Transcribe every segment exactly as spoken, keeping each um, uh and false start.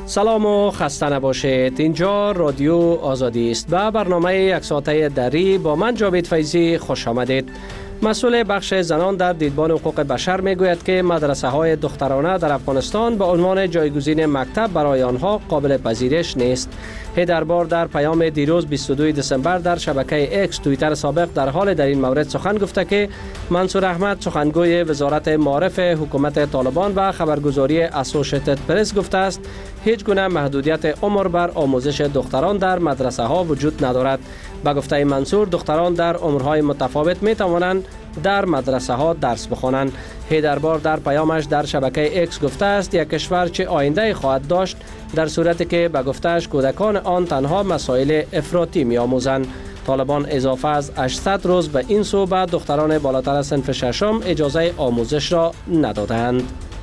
سلام و خسته نباشید. اینجا رادیو آزادی است. به برنامه یک ساعته دری با من جاوید فیضی خوش آمدید. مسئول بخش زنان در دیدبان حقوق بشر میگوید که مدرسه های دخترانه در افغانستان به عنوان جایگزین مکتب برای آنها قابل پذیرش نیست. هیدربار در پیام دیروز بیست و دوم دسامبر در شبکه اکس توییتر سابق در حال در این مورد سخن گفته که منصور احمد سخنگوی وزارت معارف حکومت طالبان و خبرگزاری اسوسییتد پرس گفته است هیچ گونه محدودیت عمر بر آموزش دختران در مدرسه ها وجود ندارد. به گفته منصور دختران در عمرهای متفاوت می توانند در مدرسه ها درس بخوانند. هیدربار در پیامش در شبکه اکس گفته است یک کشور چه آینده خواهد داشت در صورتی که به گفته‌اش کودکان آن تنها مسائل افراطی می آموزند. طالبان اضافه از هشتصد روز به این سو به دختران بالاتر از صنف ششم اجازه آموزش را ندادند.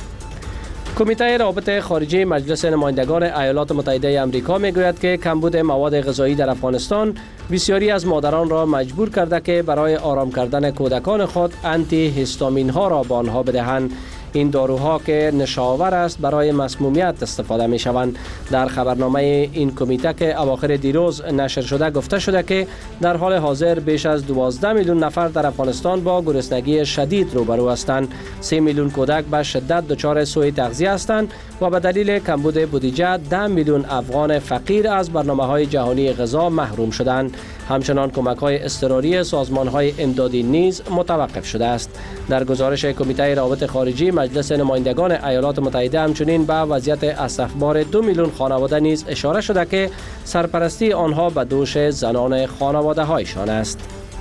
کمیته روابط خارجی مجلس نمایندگان ایالات متحده آمریکا میگوید که کمبود مواد غذایی در افغانستان بسیاری از مادران را مجبور کرده که برای آرام کردن کودکان خود آنتی هیستامین ها را به آنها بدهند. این داروها که نشاور است برای مسمومیت استفاده می شوند. در خبرنامه این کمیته که اواخر دیروز نشر شده گفته شده که در حال حاضر بیش از دوازده میلیون نفر در افغانستان با گرسنگی شدید روبرو هستند. سه میلیون کودک به شدت دچار سوء تغذیه هستند و به دلیل کمبود بودجه ده میلیون افغان فقیر از برنامه‌های جهانی غذا محروم شدند. همچنان کمک‌های اضطراری سازمان‌های امدادی نیز متوقف شده است. در گزارش کمیته روابط خارجی مجلس نمایندگان ایالات متحده همچنین به وضعیت استخبار دو میلیون خانواده نیز اشاره شده که سرپرستی آنها به دوش زنان خانواده‌هایشان است.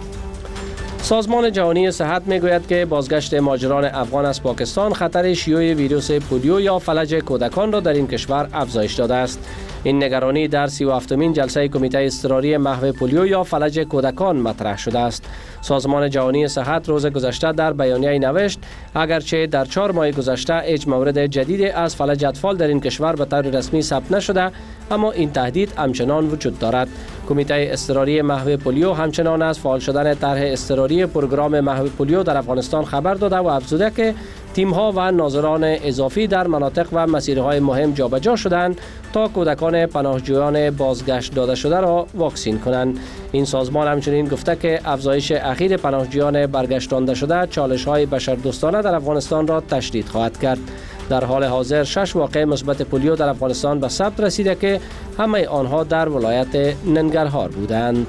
سازمان جهانی صحت میگوید که بازگشت مهاجران افغان از پاکستان خطر شیوع ویروس پولیو یا فلج کودکان را در این کشور افزایش داده است. این نگرانی در سی و هفتمین جلسه کمیته اضطراری محو پولیو یا فلج کودکان مطرح شده است. سازمان جهانی صحت روز گذشته در بیانیه نوشت اگرچه در چهار ماه گذشته هیچ مورد جدید از فلج اطفال در این کشور به طور رسمی ثبت نشده، اما این تهدید همچنان وجود دارد. کمیته اضطراری محو پولیو همچنان از فعال شدن طرح اضطراری پروگرام محو پولیو در افغانستان خبر داده و افزوده که تیم‌ها و ناظران اضافی در مناطق و مسیرهای مهم جابجا شدند تا کودکان پناهجویان بازگشت داده شده را واکسین کنند. این سازمان همچنین گفته که افزایش اخیر پناهجویان برگشتانده شده چالش‌های بشردوستانه در افغانستان را تشدید خواهد کرد. در حال حاضر شش واقعه مثبت پولیو در افغانستان به ثبت رسیده که همه آنها در ولایت ننگرهار بودند.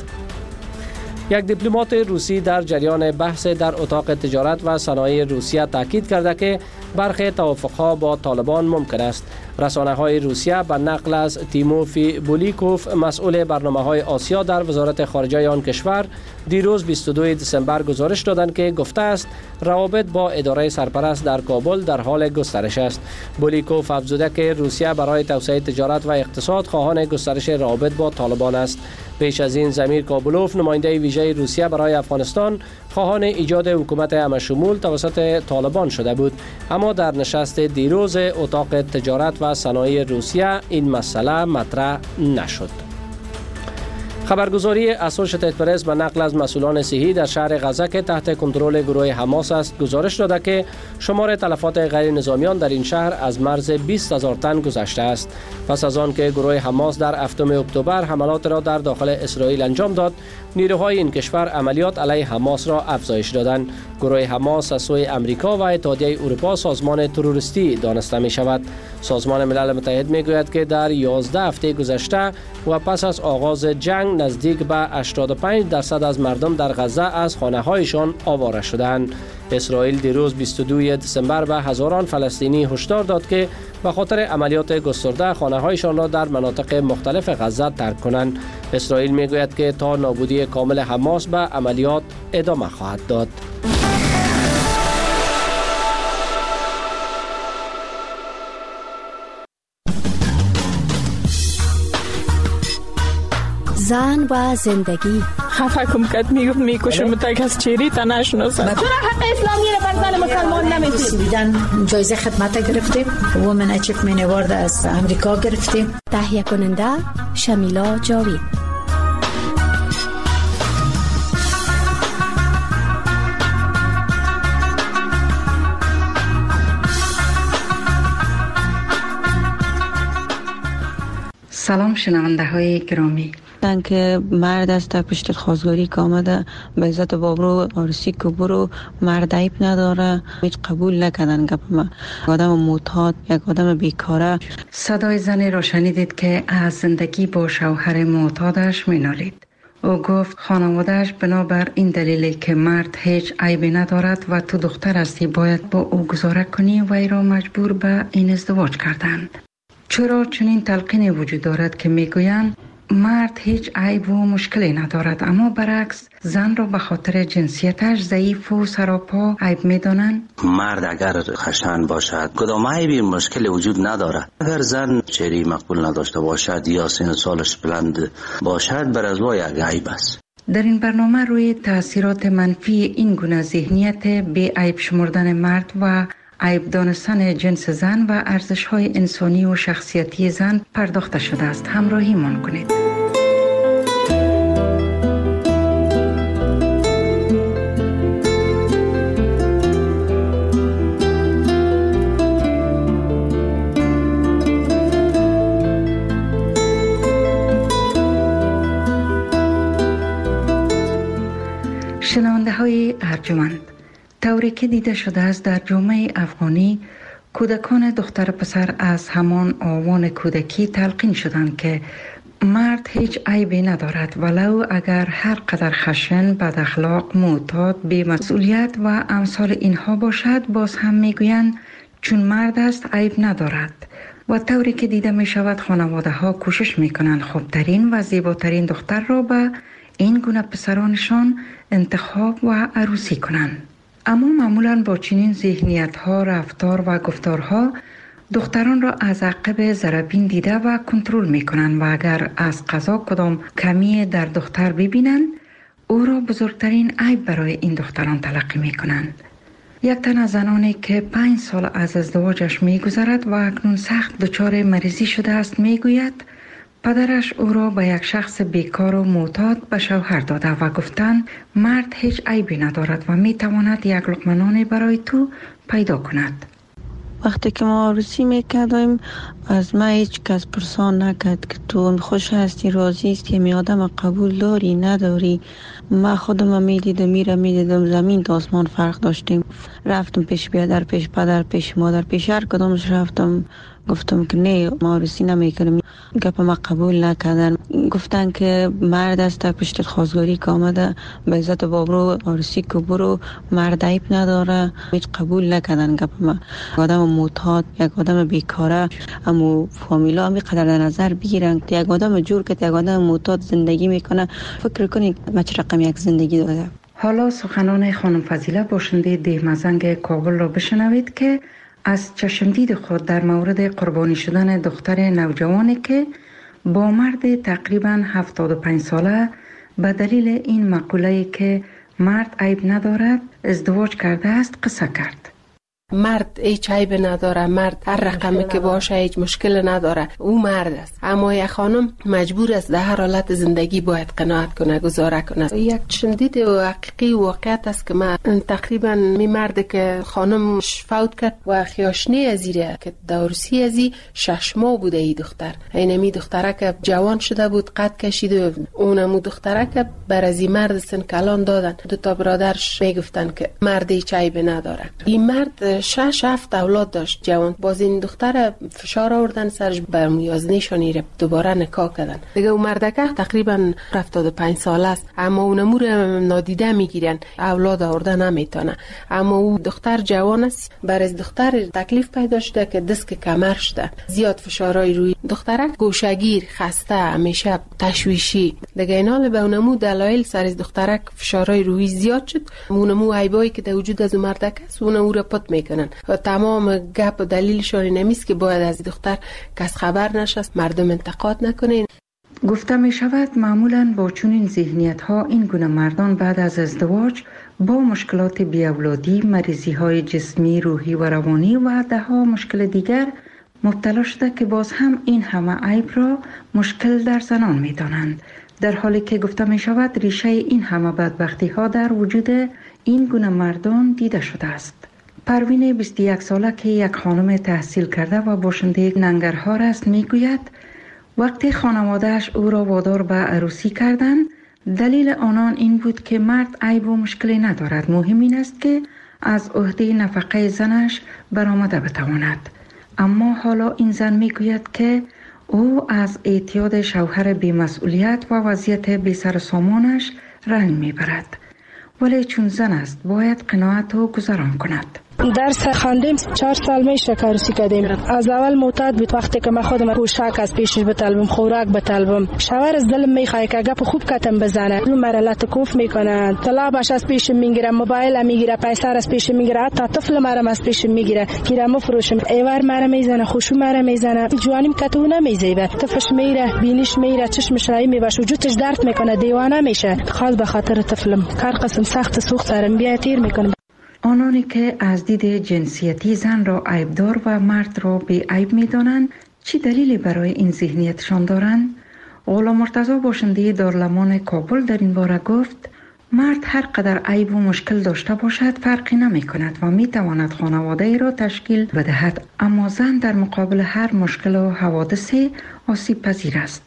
یک دیپلمات روسی در جریان بحث در اتاق تجارت و صنایع روسیه تاکید کرده که برخی توافقها با طالبان ممکن است. رسانه‌های روسیه به نقل از تیموفی بولیکوف مسئول برنامه‌های آسیا در وزارت خارجه آن کشور دیروز بیست و دوم دسامبر گزارش دادند که گفته است روابط با اداره سرپرست در کابل در حال گسترش است. بولیکوف افزوده که روسیه برای توسعه تجارت و اقتصاد خواهان گسترش روابط با طالبان است. پیش از این زمیر کابلوف نماینده ویژه روسیه برای افغانستان خواهان ایجاد حکومت همشمول توسط طالبان شده بود، اما در نشست دیروز اتاق تجارت و صنایع روسیه این مسئله مطرح نشد. خبرگزاری اسوسییتد پرس به نقل از مسئولان صحی در شهر غزه که تحت کنترل گروه حماس است گزارش داده که شمار تلفات غیر نظامیان در این شهر از مرز بیست هزار تن گذشته است. پس از آن که گروه حماس در هفتم اکتبر حملات را در داخل اسرائیل انجام داد، نیروهای این کشور عملیات علیه حماس را افزایش دادند. گروه حماس از سوی امریکا و اتحادیه اروپا سازمان تروریستی دانسته می شود. سازمان ملل متحد می گوید که در یازده هفته گذشته و پس از آغاز جنگ نزدیک به هشتاد و پنج درصد از مردم در غزه از خانه‌هایشان آواره شدند. اسرائیل دیروز بیست و دوم دسامبر به هزاران فلسطینی هشدار داد که به خاطر عملیات گسترده خانه‌هایشان را در مناطق مختلف غزه ترک کنند. اسرائیل میگوید که تا نابودی کامل حماس به عملیات ادامه خواهد داد. زن و زندگی خفه کم کد میگفت میکشم تا کس چیری تا نشناسم. چرا حق اسلامی رو بر زن مسلمان نمیدید؟ سویدن جایزه خدمت گرفتیم، وومن اچیومنت اوارد از امریکا گرفتیم. تهیه کننده شمیلا جاوید. سلام شنونده های گرامی. که مرد است پشت خواستگاری که آمده به عزت بابرو آرسی که برو مرد عیب نداره، هیچ قبول نکردن گپ ما. آدم معتاد، یک آدم بیکاره. صدای زنی را شنیدید که از زندگی با شوهر معتادش مینالید. او گفت خانوادهش بنابر این دلیلی که مرد هیچ عیبی ندارد و تو دختر هستی باید با او گذاره کنی و ای را مجبور به این ازدواج کردند. چرا چنین تلقینی وجود دارد که میگویند مرد هیچ عیب و مشکلی ندارد، اما برعکس زن را به خاطر جنسیتش ضعیف و سراپا عیب میدانند؟ مرد اگر خشن باشد کدام عیبی مشکلی وجود ندارد. اگر زن چهره مقبول نداشته باشد یا سن سالش بلند باشد بر از وای یک عیب است. در این برنامه روی تاثیرات منفی این گونه ذهنیت بی عیب شمردن مرد و عیب دانستن جنس زن و ارزش‌های انسانی و شخصیتی زن پرداخته شده است. همراهیمان کنید. شنونده های ارجمند، طوری که دیده شده است در جامعه افغانی کودکان دختر پسر از همان آوان کودکی تلقین شدند که مرد هیچ عیبی ندارد، ولو اگر هر قدر خشن، بد اخلاق، معتاد، بی مسئولیت و امثال اینها باشد باز هم میگویند چون مرد است عیب ندارد. و طوری که دیده می شود خانواده ها کوشش می کنند خوبترین و زیباترین دختر را به این گونه پسرانشان انتخاب و عروسی کنند. اما معمولاً با چنین ذهنیت ها، رفتار و گفتارها دختران را از عقب ضربین دیده و کنترل می کنند و اگر از قضا کدام کمی در دختر ببینند او را بزرگترین عیب برای این دختران تلقی می کنند. یک تن از زنانی که پنج سال از ازدواجش می گذرد و اکنون سخت دچار مریضی شده است می گوید پدرش او را به یک شخص بیکار و معتاد به شوهر داده و گفتند مرد هیچ عیبی ندارد و می تواند یک لقمه نان برای تو پیدا کند. وقتی که ما عروسی میکردیم از ما هیچ کس پرسان نکرد که تو خوش هستی، راضی است که می آدم قبول داری نداری. ما خودم میدیدم میرم میدیدم زمین تا آسمان فرق داشتیم. رفتم پیش بیادر، پیش پدر، پیش مادر، پیش هر کدامش رفتم گفتم که نه ما عروسی نمیکنم. گپ ما قبول نکردن، گفتن که مرد است پشت خواستگاری که آمده به عزت بابرو آرسی که برو مرد عیب نداره، هیچ قبول نکردن گپ ما. آدم معتاد، یک آدم بیکاره، اما فامیلا هم قدر در نظر بگیرن که یک آدم جور که یک آدم معتاد زندگی میکنه فکر کنید ما چه رقم یک زندگی داده. حالا سخنان خانم فضیله باشنده ده مزنگ کابل را بشنوید که از چشمدید خود در مورد قربانی شدن دختر نوجوانی که با مرد تقریباً هفتاد و پنج ساله به دلیل این مقوله که مرد عیب ندارد ازدواج کرده است قصه کرد. مرد هیچ عیب نداره، مرد هر رقمی که باشه هیچ مشکل نداره، او مرد است. اما یک خانم مجبور است در هر حالت زندگی باید قناعت کنه، گزاره کنه. یک شدید و حقیقی واقعیت است که من تقریبا می مرد که خانم فوت کرد و خیاشنی ازیره که دورسی ازی شش ماه بوده ای دختر. اینمی دختره که جوان شده بود قد کشید و اونمو دختره که بر ازی مرد سن کلان دادن. دو تا برادرش میگفتن که مرد هیچ عیب نداره. این مرد شش هفت اولاد داشت جوان. باز این دختر فشار آوردن سرش برمیازنیشانی رو دوباره نکاح کردن. دیگه اون مردکه تقریبا هفتاد و پنج ساله است، اما اونمو رو نادیده میگیرن، اولاد آورده نمیتونه. اما او دختر جوان است، بر از دختر تکلیف پیدا شده که دست کمر شده، زیاد فشارای روی دخترک، گوشگیر، خسته، همیشه تشویشی. دیگه اینا به اونمو دلایل سر از دخترک فشارای روی زیاد شد. اونمو عیبایی که در وجود از مردک است اونمو رو پت میکنن و تمام گپ و دلیلشون نمیست که باید از دختر کس خبر نشست، مردم انتقاد نکنین. گفته می شود معمولاً با چنین ذهنیت ها این گونه مردان بعد از ازدواج با مشکلات بیاولادی، مریضی های جسمی، روحی و روانی و ده ها مشکل دیگر مبتلا شده که باز هم این همه عیب را مشکل در زنان می دانند، در حالی که گفته می شود ریشه این همه بدبختی ها در وجود این گونه مردان دیده شده است. پروین بیست و یک ساله که یک خانم تحصیل کرده و باشنده ننگرهار است میگوید وقتی خانوادهش او را وادار به عروسی کردند، دلیل آنان این بود که مرد عیب و مشکلی ندارد. مهم این است که از عهده نفقه زنش برآمده بتواند. اما حالا این زن میگوید که او از اعتیاد شوهر بی‌مسئولیت و وضعیت بی سر و سامانش رنج میبرد. ولی چون زن است باید قناعت و گذران کند. درس خواندیم، چهار سال میشه که عروسی کردیم. از اول معتاد بود وقتی که من خودم پوشاک از پیشش بطلبم، خوراک بطلبم. شوهر از دلم میخواد که گپ خوب کتم بزنه، اون مرا لطکوف میکنه، طلبش از پیش میگیره، موبایل میگیره، پیسه از پیش میگیره، حتی طفل مرا از پیش میگیره، گیرم مفروشم، ایوار مرا میزنه، خوشو مرا میزنه، جوانیم کتو نمیزیبه، طفلش میره، بینیش میره، چشمش رای میباشه، وجودش درد میکنه، دیوانه میشه. خاص به خاطر طفلم کار قسم سخت سوخت دارم بیا تیر میکنه. آنانی که از دید جنسیتی زن را عیبدار و مرد را بی عیب می دانند، چی دلیلی برای این ذهنیتشان دارند؟ غلام مرتضی باشنده دارالمان کابل در این باره گفت مرد هر قدر عیب و مشکل داشته باشد فرقی نمی کند و می تواند خانواده ای را تشکیل بدهد، اما زن در مقابل هر مشکل و حوادثی آسیب پذیر است.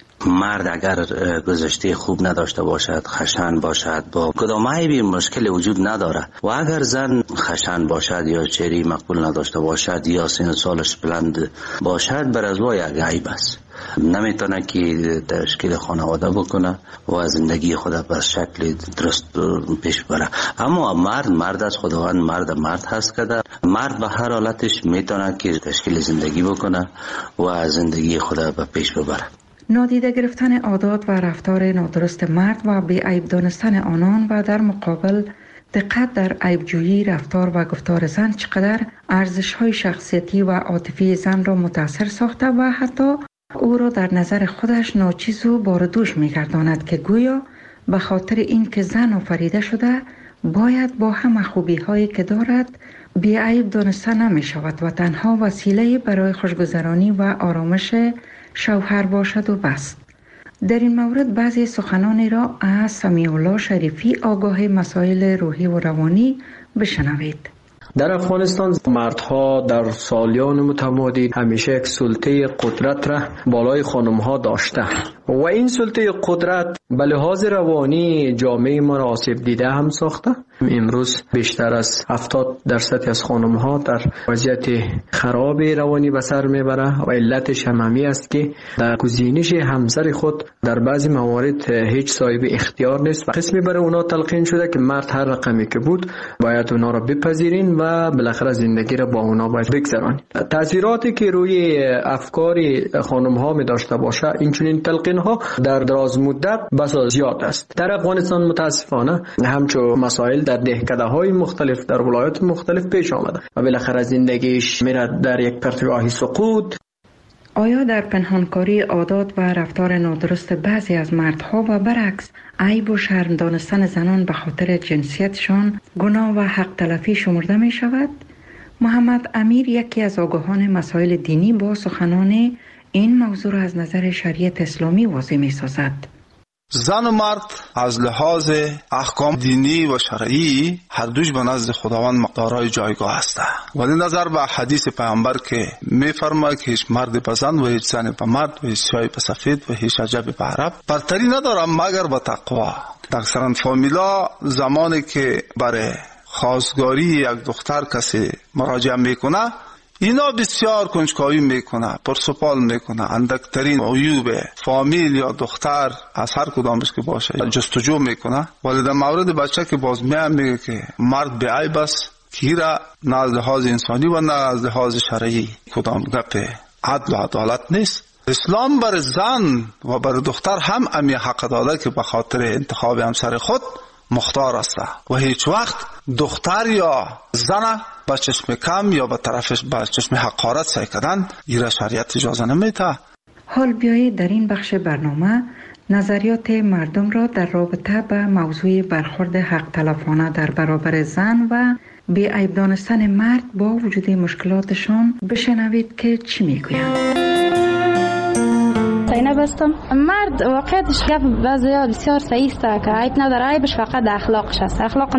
مرد اگر گذشته خوب نداشته باشد، خشن باشد، با کدام عیبی مشکل وجود نداره، و اگر زن خشن باشد یا چهره مقبول نداشته باشد یا سن سالش بلند باشد، بر از وای یک عیب است. نمیتونه که تشکیل خانواده بکنه و زندگی خود به شکل درست پیش بره. اما مرد مرد از خداوند مرد مرد هست که مرد به هر حالتش میتونه که تشکیل زندگی بکنه و زندگی خود به پیش ببره. نادیده گرفتن عادات و رفتار نادرست مرد و بی عیب دانستن آنان و در مقابل دقت در عیبجویی رفتار و گفتار زن چقدر ارزش‌های شخصیتی و عاطفی زن را متاثر ساخته و حتی او را در نظر خودش ناچیز و باردوش می‌گرداند که گویا به خاطر این که زن آفریده شده باید با همه خوبی‌هایی که دارد بی عیب دانسته نمی‌شود و تنها وسیله برای خوشگذرانی و آرامش شوهر باشد و بس. در این مورد بعضی سخنانی را از سمیع الله شریفی آگاه مسائل روحی و روانی بشنوید. در افغانستان مردها در سالیان متمادی همیشه یک سلطه قدرت را بالای خانمها داشته و این سلطه قدرت به لحاظ روانی جامعه ما را آسیب دیده هم ساخته. امروز بیشتر از هفتاد درصد از خانمها در وضعیت خراب روانی به سر میبره و علتش همین است که در گزینش همسر خود در بعضی موارد هیچ صاحب اختیار نیست و قسمی برای اونا تلقین شده که مرد هر رقمی که بود باید اونا را بپذیرین و بالاخره زندگی را با اونا باید بگذرانید. تاثیراتی که روی افکار خانم ها می داشته باشه این چنین تلقین ها در دراز مدت بسا زیاد است. در افغانستان متاسفانه همچون مسائل در دهکده های مختلف در ولایات مختلف پیش آمده و بالاخره زندگیش میره در یک پرتگاهی سقوط. آیا در پنهانکاری عادات و رفتار نادرست بعضی از مردها و برعکس عیب و شرم دانستن زنان به خاطر جنسیتشان گناه و حق تلفی شمرده می شود؟ محمد امیر یکی از آگاهان مسائل دینی با سخنان این موضوع را از نظر شریعت اسلامی واضح می سازد. زن و مرد از لحاظ احکام دینی و شرعی هر دوش به نزد خداوند مقدارهای جایگاه هستند، ولی نظر به حدیث پیامبر که میفرماید که هیچ مرد به زن و هیچ زن به مرد و هیچ سیاه به سفید و هیچ عجب به عرب برتری ندارم مگر به تقوا. اکثرا فامیلا زمانی که برای خواستگاری یک دختر کسی مراجعه میکنه اینا بسیار کنجکاوی میکنه، پرسپال میکنه، اندکترین عیوب فامیل یا دختر از هر کدامش که باشه جستجو میکنه. ولی در مورد بچه که باز میام میگه که مرد به عیب است که را نه از لحاظ انسانی و نه از لحاظ شرعی کدام گپ عدل و عدالت نیست. اسلام بر زن و بر دختر هم امی حق داده که به خاطر انتخاب همسر خود مختار است و هیچ وقت دختر یا زن با چشم کم یا با طرفش با چشم حقارت سعی کردن ایره شریعت اجازه نمیده. حال بیایید در این بخش برنامه نظریات مردم را در رابطه با موضوع برخورد حق تلفانه در برابر زن و بی عیب دانستن مرد با وجود مشکلاتشان بشنوید که چی میگویند. سینه بستم. مرد واقعیتش گفت بعضی بسیار صحیح است که عیب نداره، عیبش فقط اخلاقش است. اخلاق